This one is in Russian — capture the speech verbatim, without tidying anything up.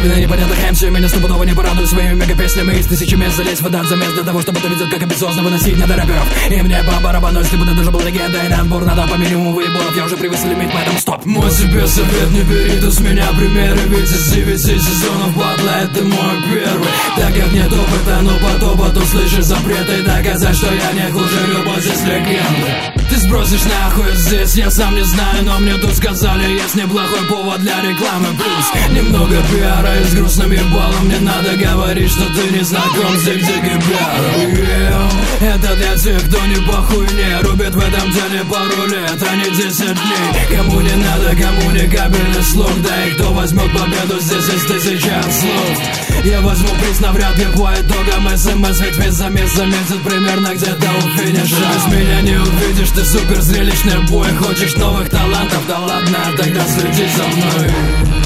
Отправлены непонятных эм си, меня стопудово не порадуют своими мега-песнями. Из тысячи мест залезть в этот замес для того, чтобы это видеть, как амбициозно выносить надо рэперов. И мне по барабану, если бы ты даже был легендой, на отбор надо по минимуму выебонов. Я уже привык лимит, поэтому стоп. Мой себе совет, не бери ты с меня примеры, ведь из девяти сезонов батла это мой первый. Так как нет опыта, но потом потом слышишь запреты, доказать, что я не хуже любой здесь легенды. Ты сбросишь нахуй здесь, я сам не знаю, но мне тут сказали, есть неплохой повод для рекламы. Плюс немного пиара и с грустным ебалом. Не надо говорить, что ты не знаком с Зиг-Зиг Это для тех, кто не по хуйне рубит в этом деле пару лет, а не десять дней. Кому не надо, кому не капельный слух, да и кто возьмет победу здесь из тысячи слов. Я возьму приз навряд ли по итогам СМС, ведь весь замес заметит примерно где-то у финиша. Без меня не увидишь, ты супер зрелищный бой. Хочешь новых талантов? Да ладно, тогда следи за мной.